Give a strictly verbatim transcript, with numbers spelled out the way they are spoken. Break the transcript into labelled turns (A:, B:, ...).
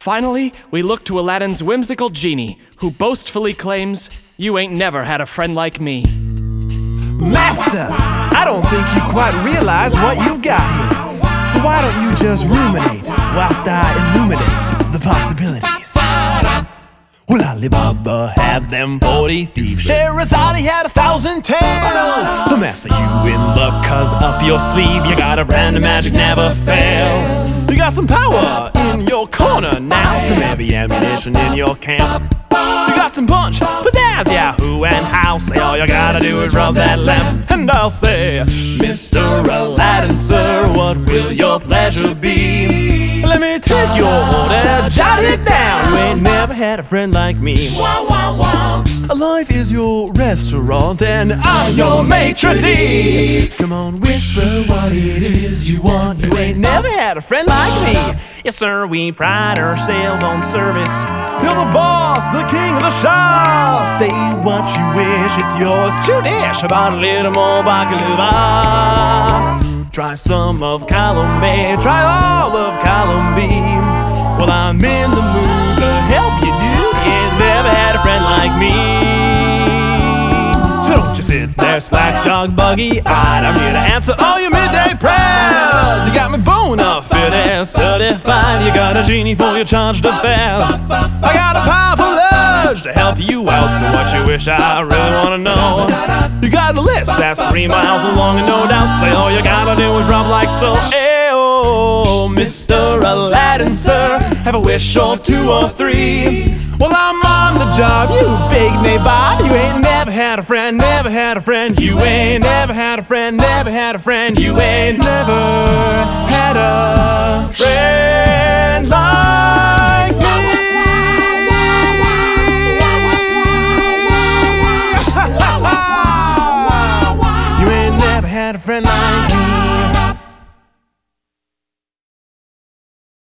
A: Finally, we look to Aladdin's whimsical genie, who boastfully claims, "You ain't never had a friend like me."
B: Master, I don't think you quite realize what you've got here. So why don't you just ruminate whilst I illuminate the possibilities? Well, Alibaba had them forty thieves, Sherazade had a thousand tales. The master, you in luck, cause up your sleeve you got a brand of magic never fails. You got some power in your corner now, some heavy ammunition in your camp. You got some punch, pizzazz, yahoo and how. Say all you gotta do is rub that lamp, and I'll say, Mister Aladdin, sir, what will your pleasure be? Let me take your order, jot it down. You ain't never had a friend like me. Wow, wow, wow. Life is your restaurant and I'm your maitre d'. Come on, whisper what it is you want. You ain't never had a friend like me. Yes, sir, we pride ourselves on service. You're the boss, the king of the show. Say what you wish, it's yours to dish. About a little more baklava. Try some of column A, try all of column B. Well, I'm in the mood to help you, dude. You ain't never had a friend like me. So don't you sit there slack dog buggy-eyed. I'm here to answer all your midday prayers. You got me bona fide certified. You got a genie for your charged affairs. I got a powerful urge to help you out. So what you wish, I really wanna know. You got a list that's three miles long and no doubt. Say all you gotta do is rub like so. Ayo, Mister Aladdin, sir, have a wish or two or three. Well, I'm on the job, you big nabob. You ain't never had a friend, never had a friend. You ain't never had a friend, never had a friend. You ain't never had a friend.